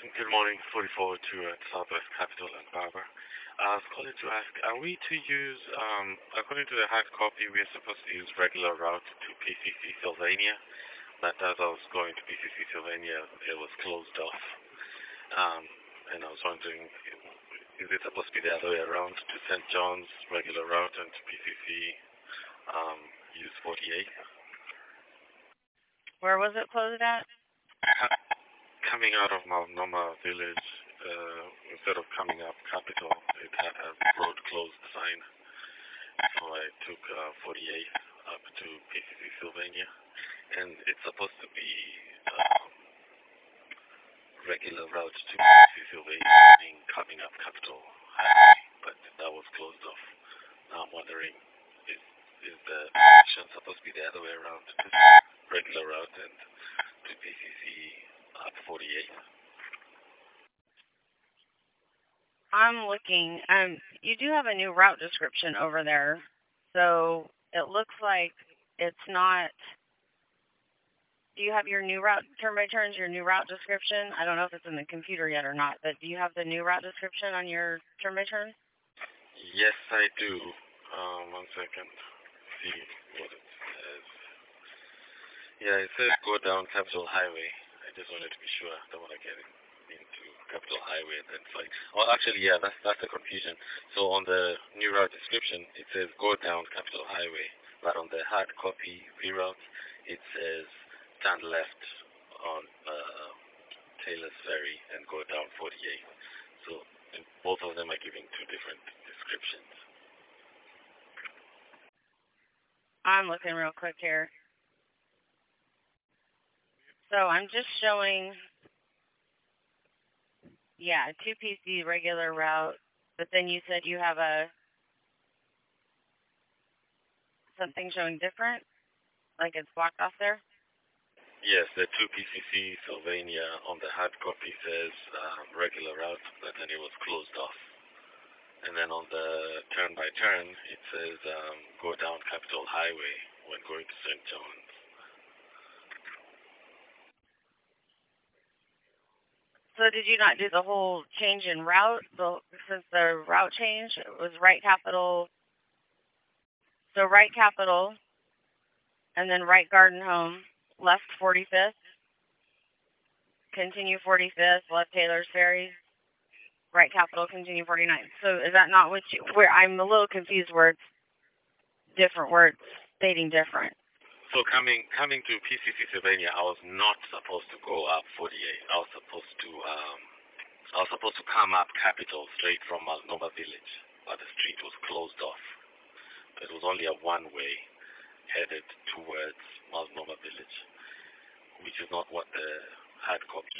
Good morning. 44 to Southwest Capital and Barber. I was calling to ask, are we to use, according to the hard copy, we're supposed to use regular route to PCC Sylvania, but as I was going to PCC Sylvania, it was closed off. Um, and I was wondering, is it supposed to be the other way around to St. John's regular route and to PCC use 48? Where was it closed at? Coming out of Multnomah Village, instead of coming up Capital, it had a road closed sign. So I took 48 up to PCC Sylvania, and it's supposed to be regular route to PCC Sylvania, meaning coming up Capital Highway, but that was closed off. Now I'm wondering, is the action supposed to be the other way around, to regular route and to PCC up 48? I'm looking. You do have a new route description over there, so it looks like it's not. Do you have your new route turn by turns, your new route description? I don't know if it's in the computer yet or not, but do you have the new route description on your turn by turns? Yes, I do. 1 second. See what it says. Yeah, it says go down Capital Highway. I just wanted to be sure. I don't want to get into Capital Highway and then it's like, oh, actually, yeah, that's the confusion. So on the new route description, it says go down Capital Highway, but on the hard copy reroute, it says turn left on Taylor's Ferry and go down 48. So both of them are giving two different descriptions. I'm looking real quick here. So I'm just showing, yeah, 2PC regular route, but then you said you have something showing different, like it's blocked off there? Yes, the 2PCC Sylvania on the hard copy says regular route, but then it was closed off. And then on the turn by turn, it says go down Capital Highway when going to St. John's. So did you not do the whole change in route? Since the route change, it was right Capital. So right Capital, and then right Garden Home, left 45th, continue 45th, left Taylor's Ferry, right Capital, continue 49th. So is that not where I'm a little confused where it's different, where it's stating different. So coming to PCC Sylvania, I was not supposed to go up 48. I was supposed to come up Capital straight from Multnomah Village, but the street was closed off. It was only a one-way headed towards Multnomah Village, which is not what the hard copy